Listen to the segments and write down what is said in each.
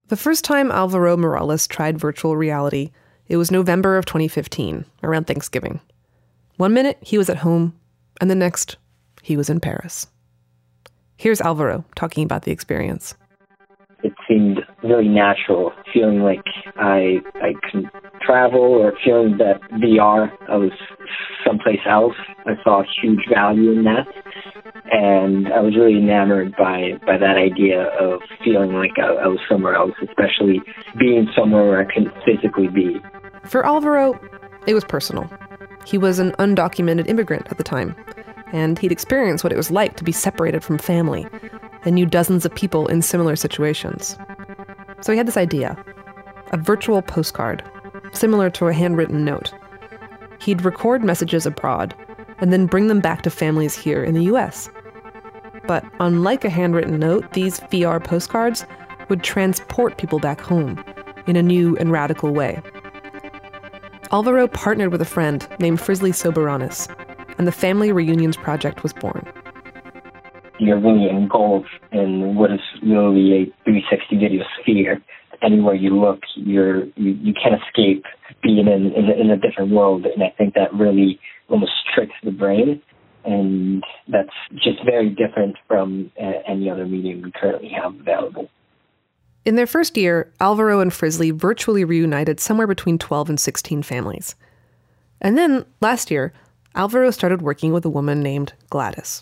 The first time Alvaro Morales tried virtual reality, it was November of 2015, around Thanksgiving. One minute, he was at home, and the next, he was in Paris. Here's Alvaro talking about the experience. It seemed really natural, feeling like I can travel, or feeling that VR, I was someplace else. I saw a huge value in that. And I was really enamored by that idea of feeling like I was somewhere else, especially being somewhere where I couldn't physically be. For Alvaro, it was personal. He was an undocumented immigrant at the time, and he'd experienced what it was like to be separated from family and knew dozens of people in similar situations. So he had this idea, a virtual postcard, similar to a handwritten note. He'd record messages abroad and then bring them back to families here in the US. But unlike a handwritten note, these VR postcards would transport people back home in a new and radical way. Alvaro partnered with a friend named Frizzly Soberanis, and the Family Reunions Project was born. You're really engulfed in what is really a 360 video sphere. Anywhere you look, you can't escape being in a different world, and I think that really almost tricks the brain, and that's just very different from any other medium we currently have available. In their first year, Alvaro and Frizzly virtually reunited somewhere between 12 and 16 families. And then, last year, Alvaro started working with a woman named Gladys.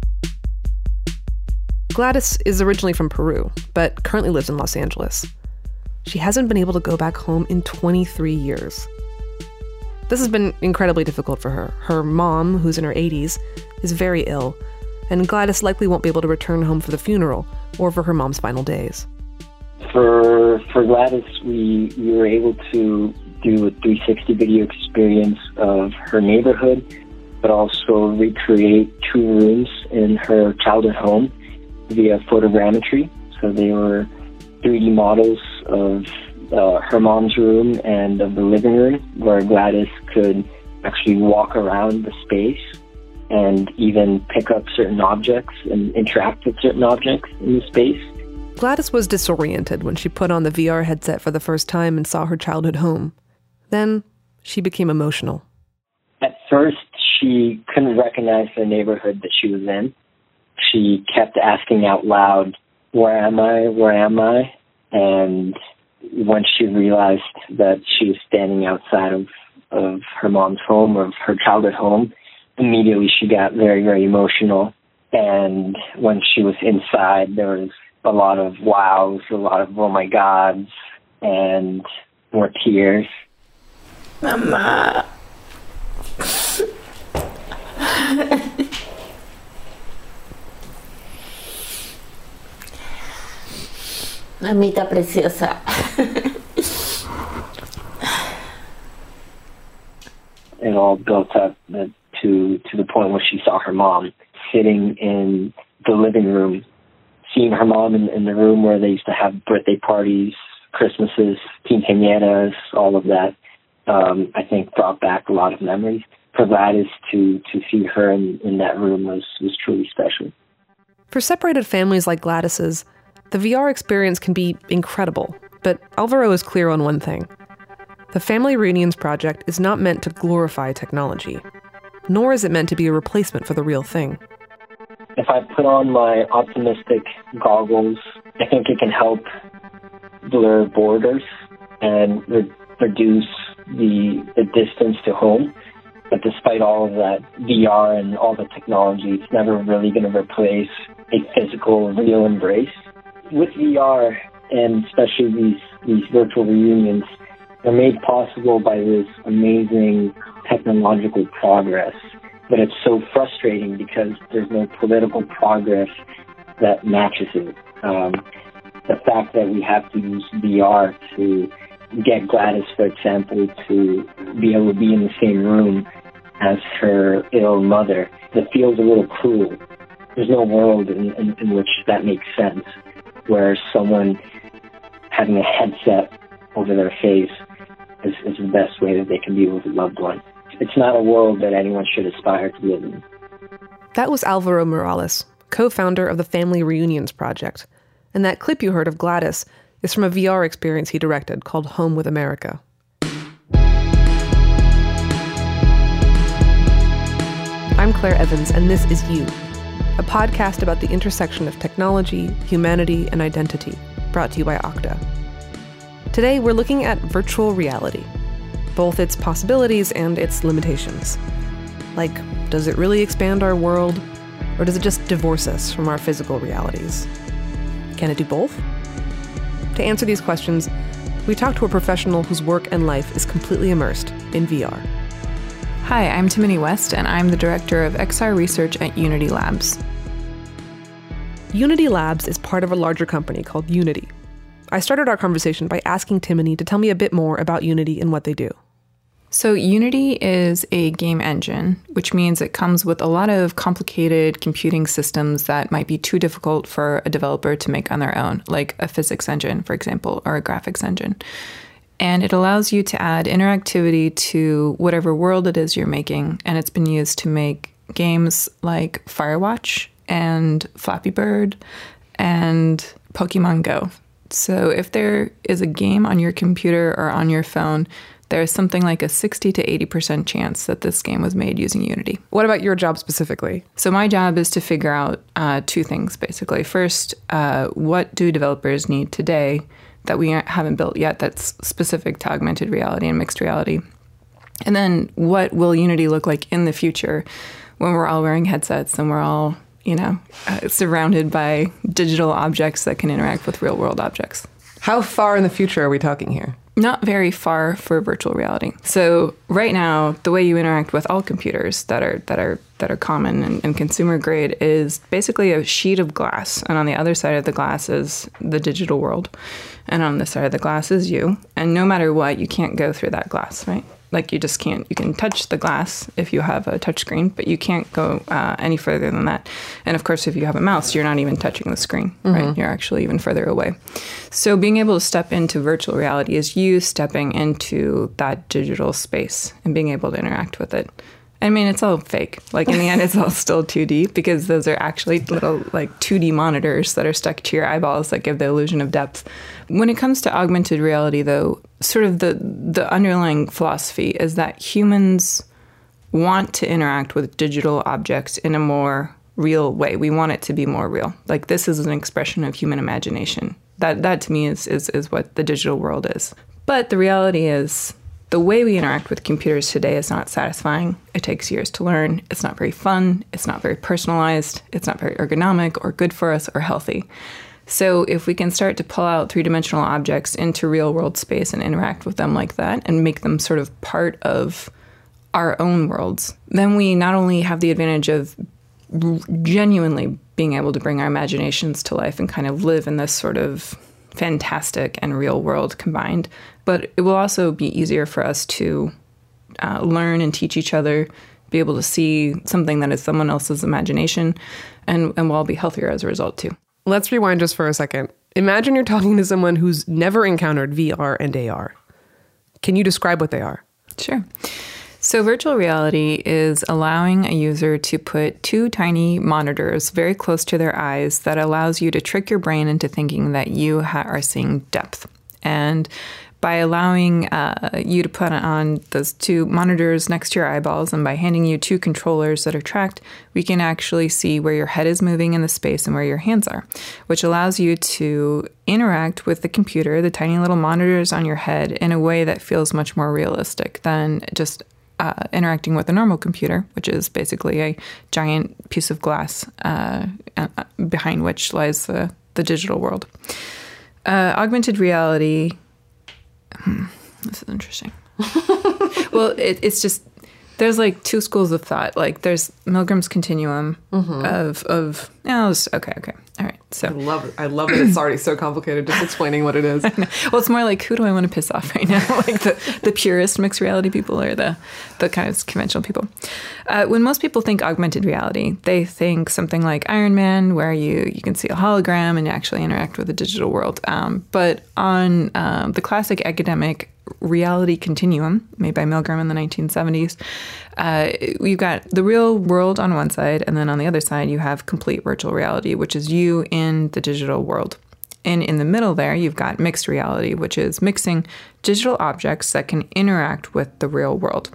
Gladys is originally from Peru, but currently lives in Los Angeles. She hasn't been able to go back home in 23 years. This has been incredibly difficult for her. Her mom, who's in her 80s, is very ill, and Gladys likely won't be able to return home for the funeral or for her mom's final days. For Gladys, we were able to do a 360 video experience of her neighborhood, but also recreate 2 rooms in her childhood home via photogrammetry. So they were 3D models of her mom's room and of the living room, where Gladys could actually walk around the space and even pick up certain objects and interact with certain objects in the space. Gladys was disoriented when she put on the VR headset for the first time and saw her childhood home. Then she became emotional. At first, she couldn't recognize the neighborhood that she was in. She kept asking out loud, "Where am I? Where am I?" And when she realized that she was standing outside of her mom's home, or of her childhood home, immediately she got very, very emotional. And when she was inside, there was a lot of wows, a lot of oh my gods, and more tears. Mama. Mamita preciosa. It all built up to the point where she saw her mom sitting in the living room, seeing her mom in the room where they used to have birthday parties, Christmases, quinceañeras, all of that. I think brought back a lot of memories. For Gladys to see her in that room was truly special. For separated families like Gladys's, the VR experience can be incredible, but Alvaro is clear on one thing. The Family Reunions Project is not meant to glorify technology, nor is it meant to be a replacement for the real thing. If I put on my optimistic goggles, I think it can help blur borders and reduce the distance to home. But despite all of that VR and all the technology, it's never really going to replace a physical, real embrace. With VR, and especially these virtual reunions, they're made possible by this amazing technological progress. But it's so frustrating because there's no political progress that matches it. The fact that we have to use VR to get Gladys, for example, to be able to be in the same room as her ill mother, that feels a little cruel. There's no world in which that makes sense, where someone having a headset over their face is the best way that they can be with a loved one. It's not a world that anyone should aspire to live in. That was Alvaro Morales, co-founder of the Family Reunions Project. And that clip you heard of Gladys is from a VR experience he directed called Home with America. I'm Claire Evans, and this is You, a podcast about the intersection of technology, humanity, and identity, brought to you by Okta. Today, we're looking at virtual reality, both its possibilities and its limitations. Like, does it really expand our world, or does it just divorce us from our physical realities? Can it do both? To answer these questions, we talked to a professional whose work and life is completely immersed in VR. Hi, I'm Timony West, and I'm the director of XR research at Unity Labs. Unity Labs is part of a larger company called Unity. I started our conversation by asking Timony to tell me a bit more about Unity and what they do. So Unity is a game engine, which means it comes with a lot of complicated computing systems that might be too difficult for a developer to make on their own, like a physics engine, for example, or a graphics engine. And it allows you to add interactivity to whatever world it is you're making. And it's been used to make games like Firewatch and Flappy Bird and Pokemon Go. So if there is a game on your computer or on your phone, there's something like a 60 to 80% chance that this game was made using Unity. What about your job specifically? So my job is to figure out two things, basically. First, what do developers need today that we haven't built yet that's specific to augmented reality and mixed reality? And then what will Unity look like in the future when we're all wearing headsets and we're all, surrounded by digital objects that can interact with real world objects? How far in the future are we talking here? Not very far for virtual reality. So right now, the way you interact with all computers that are common and consumer grade is basically a sheet of glass, and on the other side of the glass is the digital world, and on this side of the glass is you. And no matter what, you can't go through that glass, right? Like you just can't. You can touch the glass if you have a touch screen, but you can't go any further than that. And of course, if you have a mouse, you're not even touching the screen, right? You're actually even further away. So being able to step into virtual reality is you stepping into that digital space and being able to interact with it. I mean, it's all fake. Like in the end, it's all still 2D because those are actually little like 2D monitors that are stuck to your eyeballs that give the illusion of depth. When it comes to augmented reality, though, sort of the underlying philosophy is that humans want to interact with digital objects in a more real way. We want it to be more real. Like this is an expression of human imagination. That to me is what the digital world is. But the reality is, the way we interact with computers today is not satisfying. It takes years to learn. It's not very fun. It's not very personalized. It's not very ergonomic or good for us or healthy. So if we can start to pull out three-dimensional objects into real-world space and interact with them like that and make them sort of part of our own worlds, then we not only have the advantage of genuinely being able to bring our imaginations to life and kind of live in this sort of fantastic and real world combined, but it will also be easier for us to learn and teach each other, be able to see something that is someone else's imagination, and we'll all be healthier as a result too. Let's rewind just for a second. Imagine you're talking to someone who's never encountered VR and AR. Can you describe what they are? Sure. So virtual reality is allowing a user to put two tiny monitors very close to their eyes that allows you to trick your brain into thinking that you are seeing depth. And by allowing you to put on those two monitors next to your eyeballs and by handing you two controllers that are tracked, we can actually see where your head is moving in the space and where your hands are, which allows you to interact with the computer, the tiny little monitors on your head, in a way that feels much more realistic than just interacting with a normal computer, which is basically a giant piece of glass behind which lies the digital world. Augmented reality. This is interesting. Well, it's just, there's like two schools of thought. Like there's Milgram's continuum of okay. All right. So I love it. It's already so complicated just explaining what it is. Well, it's more like, who do I want to piss off right now? Like the purist mixed reality people or the kind of conventional people. When most people think augmented reality, they think something like Iron Man, where you can see a hologram and actually interact with the digital world. But on the classic academic reality continuum made by Milgram in the 1970s, you've got the real world on one side, and then on the other side you have complete virtual reality, which is you in the digital world. And in the middle there, you've got mixed reality, which is mixing digital objects that can interact with the real world.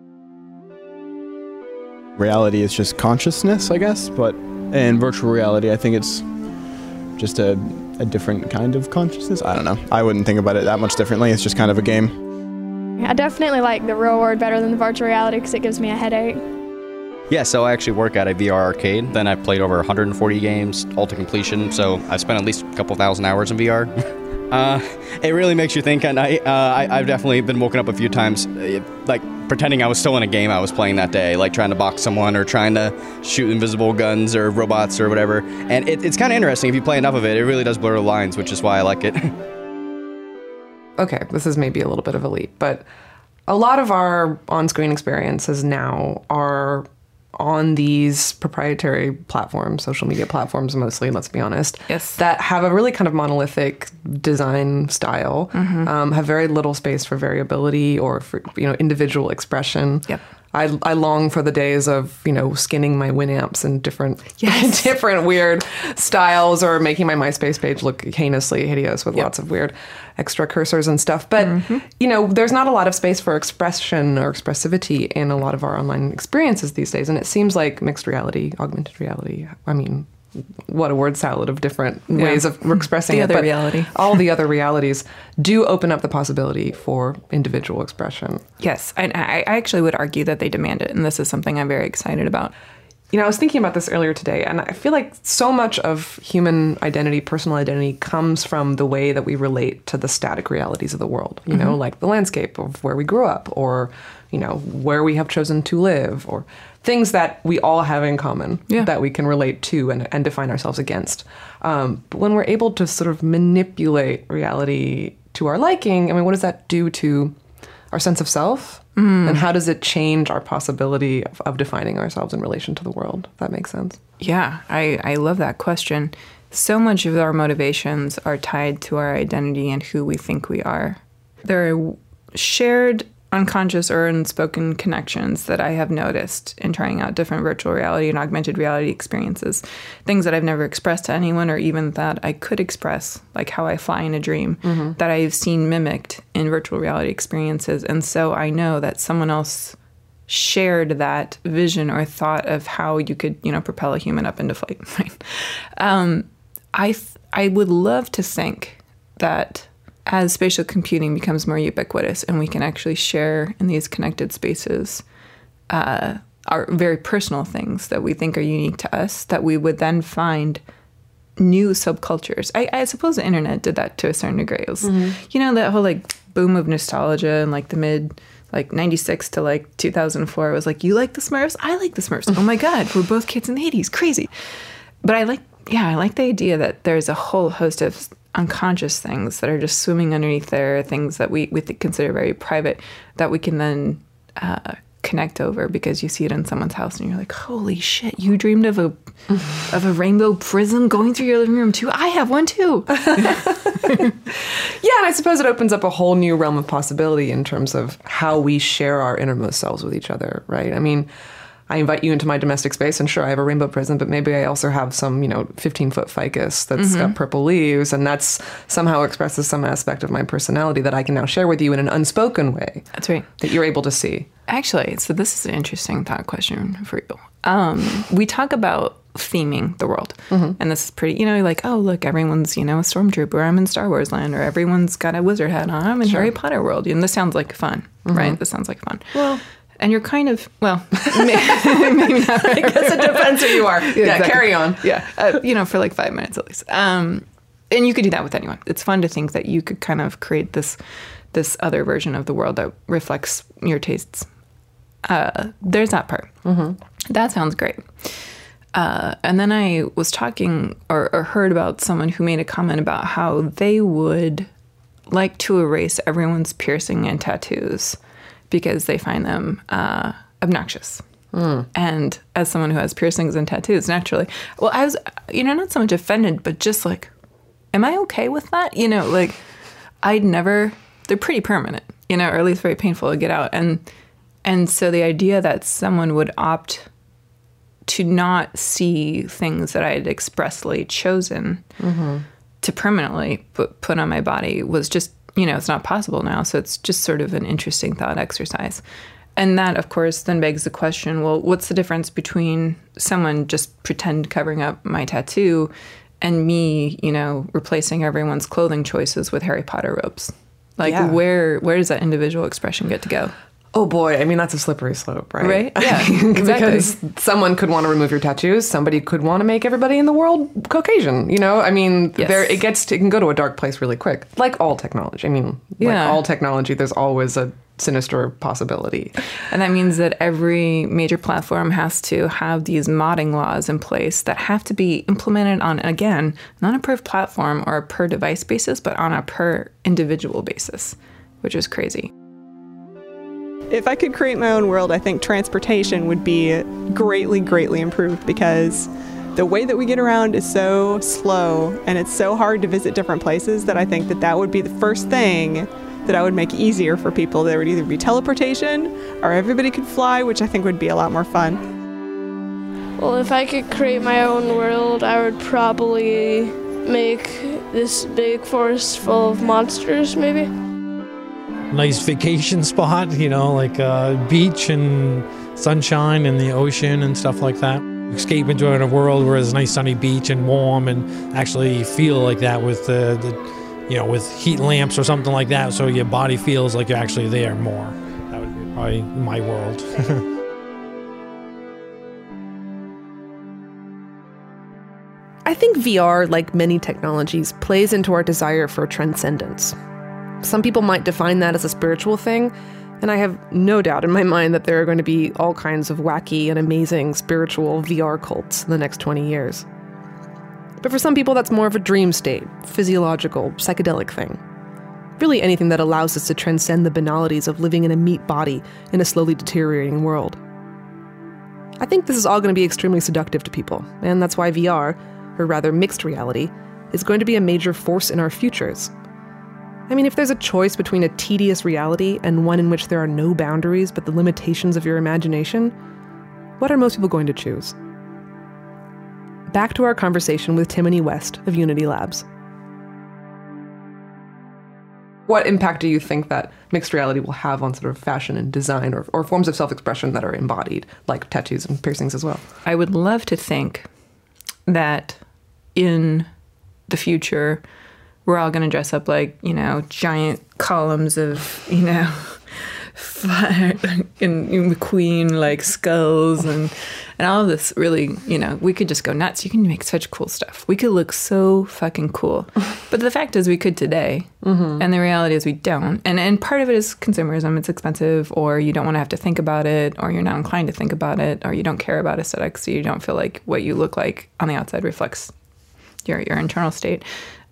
Reality is just consciousness, I guess, but in virtual reality, I think it's just a different kind of consciousness. I don't know. I wouldn't think about it that much differently. It's just kind of a game. I definitely like the real world better than the virtual reality because it gives me a headache. Yeah, so I actually work at a VR arcade. Then I played over 140 games, all to completion, so I've spent at least a couple thousand hours in VR. It really makes you think at night. I've definitely been woken up a few times, like pretending I was still in a game I was playing that day, like trying to box someone or trying to shoot invisible guns or robots or whatever. And it's kind of interesting. If you play enough of it, it really does blur the lines, which is why I like it. Okay, this is maybe a little bit of a leap, but a lot of our on-screen experiences now are on these proprietary platforms, social media platforms mostly, let's be honest, Yes. that have a really kind of monolithic design style, have very little space for variability or for, individual expression. Yep. I long for the days of, skinning my Winamps in different different weird styles or making my MySpace page look heinously hideous with lots of weird extra cursors and stuff. But, there's not a lot of space for expression or expressivity in a lot of our online experiences these days. And it seems like mixed reality, augmented reality, what a word salad of different ways of expressing The it. other But reality. all the other realities do open up the possibility for individual expression. Yes, and I actually would argue that they demand it, and this is something I'm very excited about. I was thinking about this earlier today, and I feel like so much of human identity, personal identity, comes from the way that we relate to the static realities of the world, like the landscape of where we grew up, or, where we have chosen to live, or things that we all have in common that we can relate to and define ourselves against. But when we're able to sort of manipulate reality to our liking, what does that do to our sense of self? And how does it change our possibility of defining ourselves in relation to the world, if that makes sense? Yeah, I love that question. So much of our motivations are tied to our identity and who we think we are. There are shared unconscious or unspoken connections that I have noticed in trying out different virtual reality and augmented reality experiences. Things that I've never expressed to anyone or even that I could express, like how I fly in a dream, that I've seen mimicked in virtual reality experiences. And so I know that someone else shared that vision or thought of how you could, propel a human up into flight. Right? I would love to think that as spatial computing becomes more ubiquitous and we can actually share in these connected spaces our very personal things that we think are unique to us, that we would then find new subcultures. I suppose the internet did that to a certain degree. It was, that whole boom of nostalgia in the mid 96 to 2004. It was you like the Smurfs? I like the Smurfs. Oh my God, we're both kids in the 80s. Crazy. But I like the idea that there's a whole host of unconscious things that are just swimming underneath there, things that we consider very private, that we can then connect over because you see it in someone's house and you're like, holy shit, you dreamed of a rainbow prism going through your living room too? I have one too. Yeah, and I suppose it opens up a whole new realm of possibility in terms of how we share our innermost selves with each other, right? I invite you into my domestic space, and sure, I have a rainbow prism, but maybe I also have some, 15-foot ficus that's got purple leaves, and that's somehow expresses some aspect of my personality that I can now share with you in an unspoken way. That's right. That you're able to see. Actually, so this is an interesting thought question for you. We talk about theming the world, and this is pretty, oh, look, everyone's, a stormtrooper, I'm in Star Wars land, or everyone's got a wizard hat on, I'm in Harry Potter world, and this sounds like fun, right? This sounds like fun. Well... And you're kind of, maybe not. I guess it depends who you are. Yeah, exactly. Carry on. Yeah, for 5 minutes at least. And you could do that with anyone. It's fun to think that you could kind of create this other version of the world that reflects your tastes. There's that part. That sounds great. And then I was talking or heard about someone who made a comment about how they would like to erase everyone's piercing and tattoos because they find them obnoxious. And as someone who has piercings and tattoos, naturally, well, I was, not so much offended, but just am I okay with that? I'd never, they're pretty permanent, or at least very painful to get out. And so the idea that someone would opt to not see things that I had expressly chosen to permanently put on my body was just, it's not possible now. So it's just sort of an interesting thought exercise. And that, of course, then begs the question, well, what's the difference between someone just pretend covering up my tattoo and me, replacing everyone's clothing choices with Harry Potter robes? Like, where does that individual expression get to go? Oh boy, I mean, that's a slippery slope, right? Right? Yeah, exactly. Because someone could want to remove your tattoos. Somebody could want to make everybody in the world Caucasian, I mean, Yes. it can go to a dark place really quick. Like all technology. I mean, like all technology, there's always a sinister possibility. And that means that every major platform has to have these modding laws in place that have to be implemented on, again, not a per platform or a per device basis, but on a per individual basis, which is crazy. If I could create my own world, I think transportation would be greatly, greatly improved, because the way that we get around is so slow and it's so hard to visit different places that I think that would be the first thing that I would make easier for people. There would either be teleportation or everybody could fly, which I think would be a lot more fun. Well, if I could create my own world, I would probably make this big forest full of monsters, maybe. Nice vacation spot, like a beach and sunshine and the ocean and stuff like that. Escape into a world where there's a nice sunny beach and warm, and actually feel like that with with heat lamps or something like that, so your body feels like you're actually there more. That would be probably my world. I think VR, like many technologies, plays into our desire for transcendence. Some people might define that as a spiritual thing, and I have no doubt in my mind that there are going to be all kinds of wacky and amazing spiritual VR cults in the next 20 years. But for some people, that's more of a dream state, physiological, psychedelic thing. Really anything that allows us to transcend the banalities of living in a meat body in a slowly deteriorating world. I think this is all going to be extremely seductive to people, and that's why VR, or rather mixed reality, is going to be a major force in our futures. I mean, if there's a choice between a tedious reality and one in which there are no boundaries but the limitations of your imagination, what are most people going to choose? Back to our conversation with Timony West of Unity Labs. What impact do you think that mixed reality will have on sort of fashion and design or forms of self-expression that are embodied, like tattoos and piercings as well? I would love to think that in the future, we're all going to dress up like, giant columns of, fire and McQueen like skulls and all of this. Really, we could just go nuts. You can make such cool stuff. We could look so fucking cool. But the fact is we could today. Mm-hmm. And the reality is we don't. And part of it is consumerism. It's expensive, or you don't want to have to think about it, or you're not inclined to think about it, or you don't care about aesthetics, so you don't feel like what you look like on the outside reflects your internal state.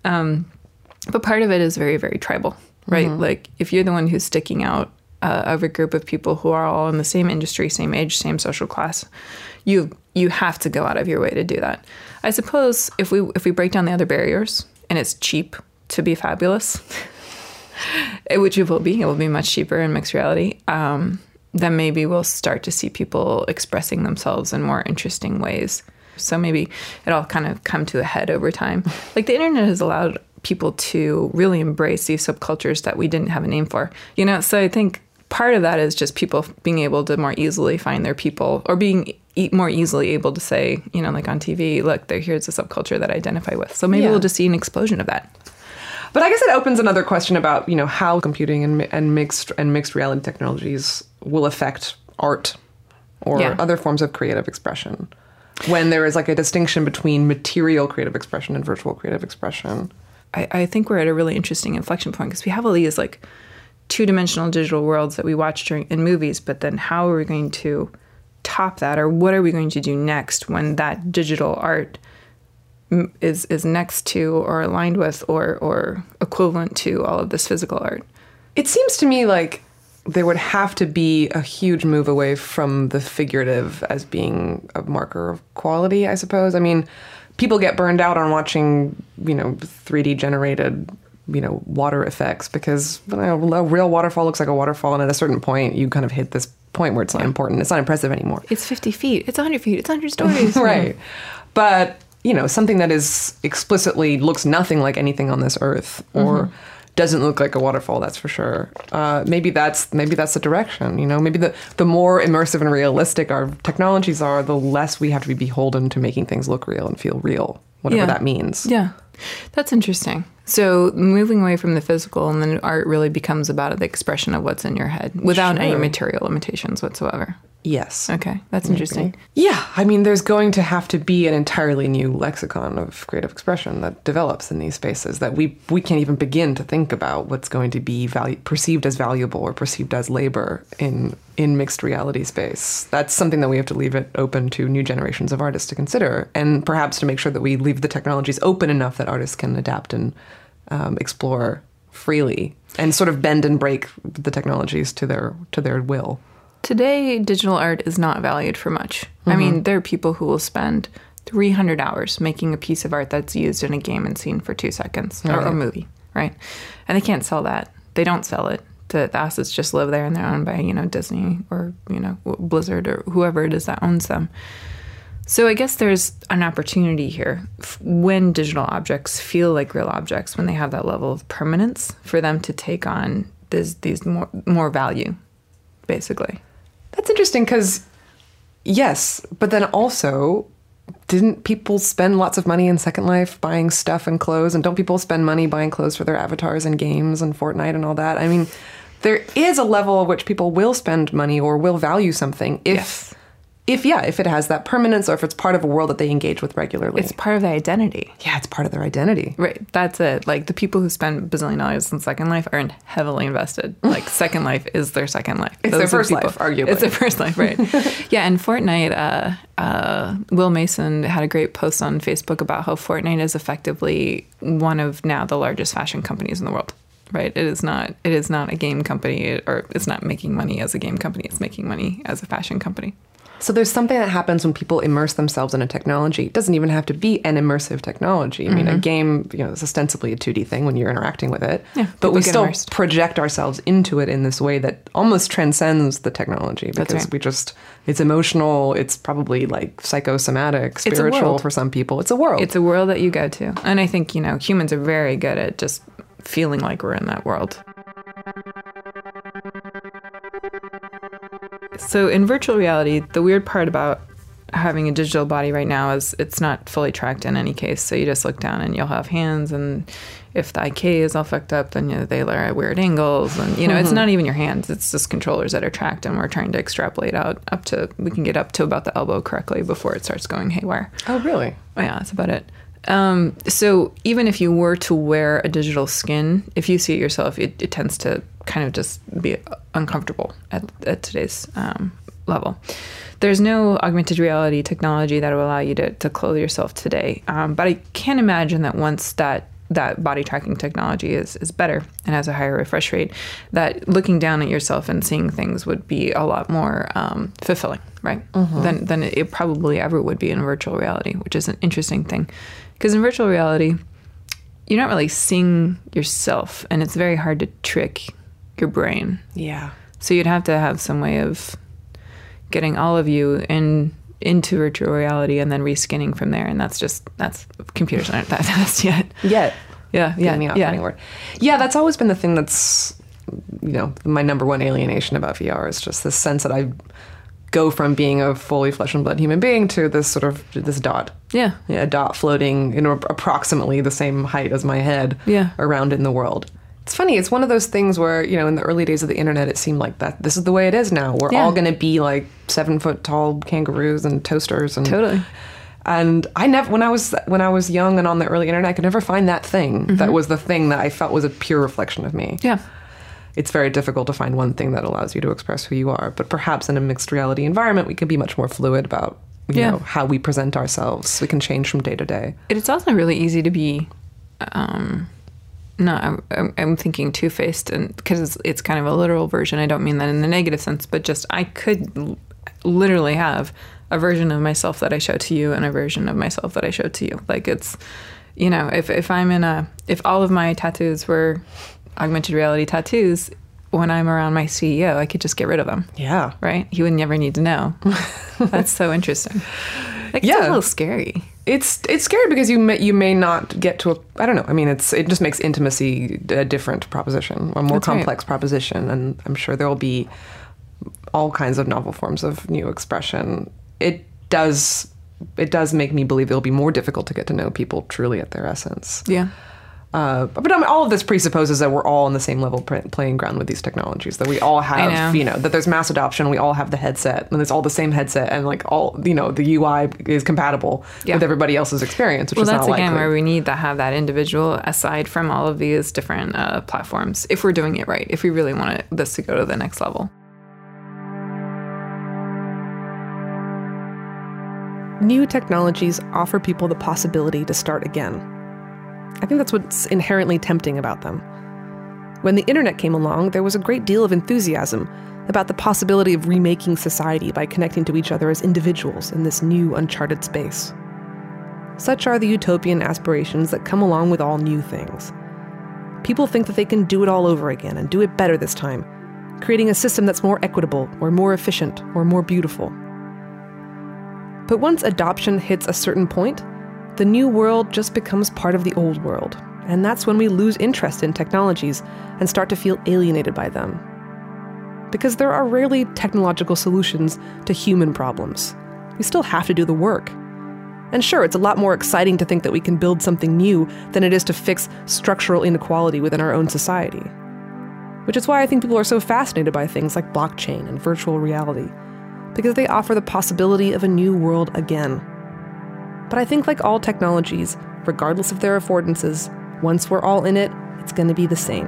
But part of it is very, very tribal, right? Mm-hmm. Like, if you're the one who's sticking out of a group of people who are all in the same industry, same age, same social class, you have to go out of your way to do that. I suppose if we break down the other barriers, and it's cheap to be fabulous, which it will be much cheaper in mixed reality, then maybe we'll start to see people expressing themselves in more interesting ways. So maybe it'll kind of come to a head over time. Like, the internet has allowed people to really embrace these subcultures that we didn't have a name for. So I think part of that is just people being able to more easily find their people, or being more easily able to say, like on TV, look, here's a subculture that I identify with. So maybe we'll just see an explosion of that. But I guess it opens another question about, how computing and mixed reality technologies will affect art or other forms of creative expression, when there is like a distinction between material creative expression and virtual creative expression. I think we're at a really interesting inflection point, because we have all these like two-dimensional digital worlds that we watch in movies, but then how are we going to top that, or what are we going to do next when that digital art is next to or aligned with or equivalent to all of this physical art? It seems to me like there would have to be a huge move away from the figurative as being a marker of quality, I suppose. I mean, people get burned out on watching, 3D generated, water effects, because a real waterfall looks like a waterfall, and at a certain point, you kind of hit this point where it's not important. It's not impressive anymore. It's 50 feet. It's 100 feet. It's 100 stories. Right. But something that is explicitly looks nothing like anything on this earth, or doesn't look like a waterfall, that's for sure. Maybe that's the direction. Maybe the more immersive and realistic our technologies are, the less we have to be beholden to making things look real and feel real, whatever that means. Yeah, that's interesting. So moving away from the physical, and then art really becomes about the expression of what's in your head without any material limitations whatsoever. Yes. Okay, that's interesting. Yeah, I mean, there's going to have to be an entirely new lexicon of creative expression that develops in these spaces that we can't even begin to think about what's going to be perceived as valuable or perceived as labor in mixed reality space. That's something that we have to leave it open to new generations of artists to consider, and perhaps to make sure that we leave the technologies open enough that artists can adapt and explore freely and sort of bend and break the technologies to their will. Today, digital art is not valued for much. I mean, there are people who will spend 300 hours making a piece of art that's used in a game and scene for 2 seconds, or a movie, right? And they can't sell that. They don't sell it. The assets just live there and they're owned by, Disney or, Blizzard or whoever it is that owns them. So I guess there's an opportunity here when digital objects feel like real objects, when they have that level of permanence, for them to take on these more value, basically. That's interesting because, yes, but then also, didn't people spend lots of money in Second Life buying stuff and clothes? And don't people spend money buying clothes for their avatars in games and Fortnite and all that? I mean, there is a level at which people will spend money or will value something if it has that permanence, or if it's part of a world that they engage with regularly. It's part of their identity. Yeah, it's part of their identity. Right. That's it. Like, the people who spend $bazillion dollars in Second Life aren't heavily invested. Like, Second Life is their second life. It's their first life, arguably. It's their first life, right. Yeah, and Fortnite, Will Mason had a great post on Facebook about how Fortnite is effectively one of now the largest fashion companies in the world. Right. It is not a game company, or it's not making money as a game company. It's making money as a fashion company. So there's something that happens when people immerse themselves in a technology. It doesn't even have to be an immersive technology. I mean, a game, is ostensibly a 2D thing when you're interacting with it. Yeah, but we still project ourselves into it in this way that almost transcends the technology, because it's emotional. It's probably like psychosomatic, spiritual for some people. It's a world. It's a world that you go to. And I think, humans are very good at just feeling like we're in that world. So in virtual reality, the weird part about having a digital body right now is it's not fully tracked in any case. So you just look down and you'll have hands, and if the IK is all fucked up, then they are at weird angles, and it's not even your hands, it's just controllers that are tracked, and we're trying to extrapolate out we can get up to about the elbow correctly before it starts going haywire. Oh, really? Oh, yeah, that's about it. So even if you were to wear a digital skin, if you see it yourself, it tends to kind of just be uncomfortable at today's level. There's no augmented reality technology that will allow you to clothe yourself today. But I can imagine that once that body tracking technology is better and has a higher refresh rate, that looking down at yourself and seeing things would be a lot more fulfilling, right? Than it probably ever would be in virtual reality, which is an interesting thing. Because in virtual reality, you're not really seeing yourself, and it's very hard to trick your brain. Yeah. So you'd have to have some way of getting all of you into virtual reality and then reskinning from there, and that's computers aren't that fast yet. Yeah. Yeah. Yeah, that's always been the thing that's, my number one alienation about VR is just this sense that I go from being a fully flesh and blood human being to this dot. Yeah. A dot floating in approximately the same height as my head around in the world. It's funny. It's one of those things where, in the early days of the internet, it seemed like that this is the way it is now. We're all going to be like 7-foot tall kangaroos and toasters. And totally. And I never, when I was young and on the early internet, I could never find that thing that was the thing that I felt was a pure reflection of me. Yeah. It's very difficult to find one thing that allows you to express who you are. But perhaps in a mixed reality environment, we can be much more fluid about how we present ourselves. We can change from day to day. It's also really easy to be, I'm thinking two-faced, and because it's kind of a literal version. I don't mean that in the negative sense, but just I could literally have a version of myself that I show to you and a version of myself that I show to you. Like, it's, if all of my tattoos were augmented reality tattoos, when I'm around my CEO, I could just get rid of them. Yeah. Right? He would never need to know. That's so interesting. Like, it's a little scary. It's scary because you may not get to I don't know. I mean, it just makes intimacy a different proposition, a more complex proposition, and I'm sure there will be all kinds of novel forms of new expression. It does make me believe it'll be more difficult to get to know people truly at their essence. Yeah. But all of this presupposes that we're all on the same level playing ground with these technologies, that we all have, that there's mass adoption, we all have the headset, and it's all the same headset, and like all, the UI is compatible with everybody else's experience, which is not likely. Well, that's again where we need to have that individual aside from all of these different platforms, if we're doing it right, if we really want this to go to the next level. New technologies offer people the possibility to start again. I think that's what's inherently tempting about them. When the internet came along, there was a great deal of enthusiasm about the possibility of remaking society by connecting to each other as individuals in this new, uncharted space. Such are the utopian aspirations that come along with all new things. People think that they can do it all over again and do it better this time, creating a system that's more equitable or more efficient or more beautiful. But once adoption hits a certain point, the new world just becomes part of the old world, and that's when we lose interest in technologies and start to feel alienated by them. Because there are rarely technological solutions to human problems. We still have to do the work. And sure, it's a lot more exciting to think that we can build something new than it is to fix structural inequality within our own society. Which is why I think people are so fascinated by things like blockchain and virtual reality, because they offer the possibility of a new world again. But I think like all technologies, regardless of their affordances, once we're all in it, it's going to be the same.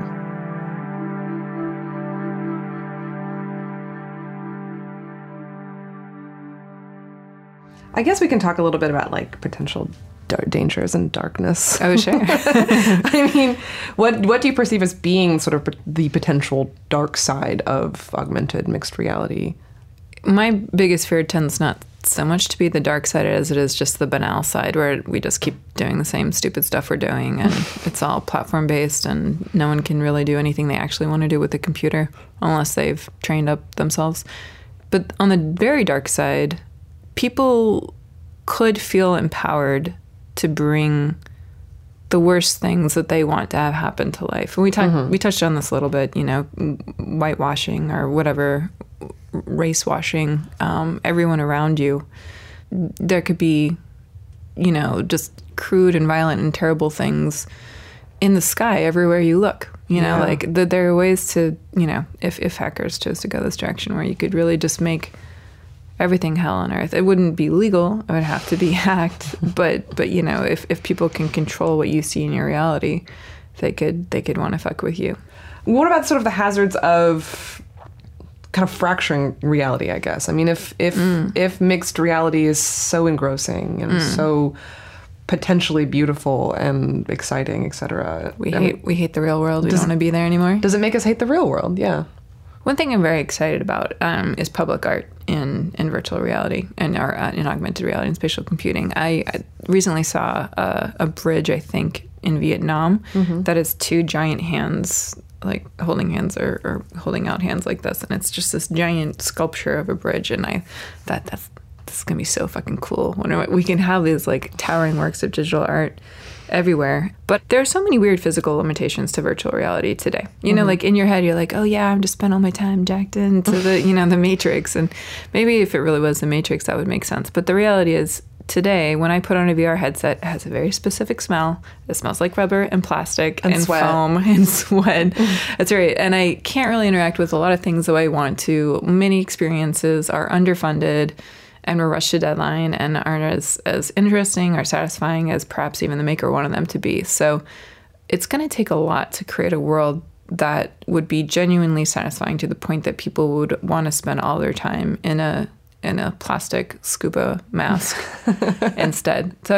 I guess we can talk a little bit about like potential dangers and darkness. Oh, sure. I mean, what do you perceive as being sort of the potential dark side of augmented mixed reality? My biggest fear tends not so much to be the dark side as it is just the banal side, where we just keep doing the same stupid stuff we're doing, and it's all platform based, and no one can really do anything they actually want to do with the computer unless they've trained up themselves. But on the very dark side, people could feel empowered to bring the worst things that they want to have happen to life. And we touched on this a little bit, whitewashing or whatever, race washing, everyone around you. There could be, just crude and violent and terrible things in the sky everywhere you look. There are ways to, if hackers chose to go this direction, where you could really just make everything hell on earth. It wouldn't be legal. It would have to be hacked. But if people can control what you see in your reality, they could want to fuck with you. What about sort of the hazards of kind of fracturing reality, I guess? I mean, if mixed reality is so engrossing and so potentially beautiful and exciting, etc. We hate the real world. We don't want to be there anymore. Does it make us hate the real world? Yeah. One thing I'm very excited about is public art in virtual reality and in augmented reality and spatial computing. I recently saw a bridge, I think, in Vietnam that is two giant hands, like holding hands or holding out hands like this, and it's just this giant sculpture of a bridge. And this is gonna be so fucking cool when we can have these like towering works of digital art everywhere. But there are so many weird physical limitations to virtual reality today. Like in your head, you're like, oh yeah, I'm just spent all my time jacked into the, the Matrix. And maybe if it really was the Matrix, that would make sense. But the reality is today, when I put on a VR headset, it has a very specific smell. It smells like rubber and plastic and foam and sweat. That's right. And I can't really interact with a lot of things the way I want to. Many experiences are underfunded and we're rushed to deadline and aren't as interesting or satisfying as perhaps even the maker wanted them to be. So it's going to take a lot to create a world that would be genuinely satisfying to the point that people would want to spend all their time in a plastic scuba mask instead. So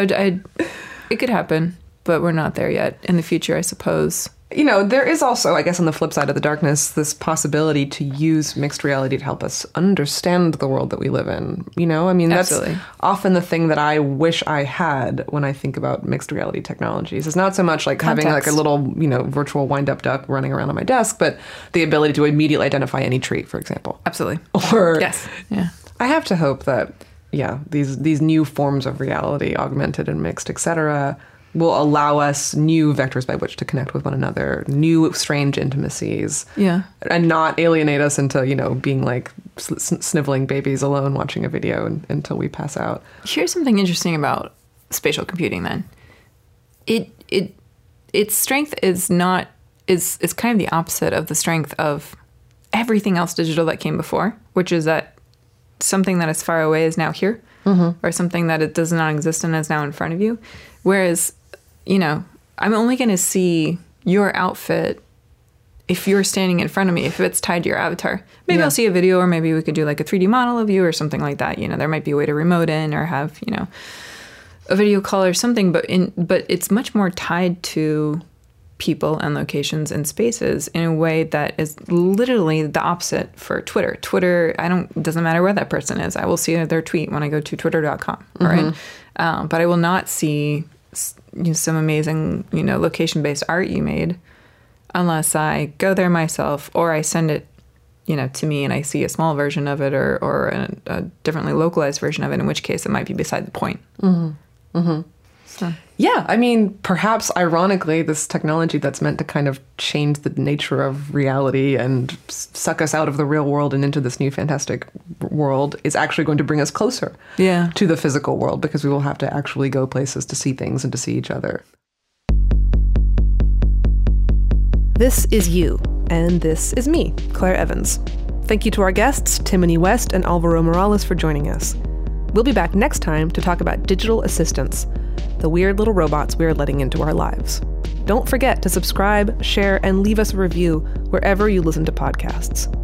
it could happen, but we're not there yet. In the future, I suppose. There is also, I guess, on the flip side of the darkness, this possibility to use mixed reality to help us understand the world that we live in. Absolutely. That's often the thing that I wish I had when I think about mixed reality technologies. It's not so much like Context. having like a little, virtual wind-up duck running around on my desk, but the ability to immediately identify any tree, for example. Absolutely. Or yes. Yeah. I have to hope that these new forms of reality, augmented and mixed, etc., will allow us new vectors by which to connect with one another, new strange intimacies, and not alienate us into, you know, being like sniveling babies alone watching a video until we pass out. Here's something interesting about spatial computing then. Its strength is kind of the opposite of the strength of everything else digital that came before, which is that something that is far away is now here, or something that it does not exist and is now in front of you. Whereas, you know, I'm only going to see your outfit if you're standing in front of me, if it's tied to your avatar. Maybe I'll see a video, or maybe we could do like a 3D model of you or something like that. You know, there might be a way to remote in or have, you know, a video call or something, but it's much more tied to people and locations and spaces in a way that is literally the opposite for Twitter. Twitter, doesn't matter where that person is. I will see their tweet when I go to twitter.com, right? But I will not see some amazing, you know, location-based art you made unless I go there myself, or I send it, you know, to me and I see a small version of it or a differently localized version of it, in which case it might be beside the point. So. Yeah, I mean, perhaps ironically, this technology that's meant to kind of change the nature of reality and suck us out of the real world and into this new fantastic world is actually going to bring us closer to the physical world, because we will have to actually go places to see things and to see each other. This is You, and this is me, Claire Evans. Thank you to our guests, Timony West and Alvaro Morales, for joining us. We'll be back next time to talk about digital assistants, the weird little robots we are letting into our lives. Don't forget to subscribe, share, and leave us a review wherever you listen to podcasts.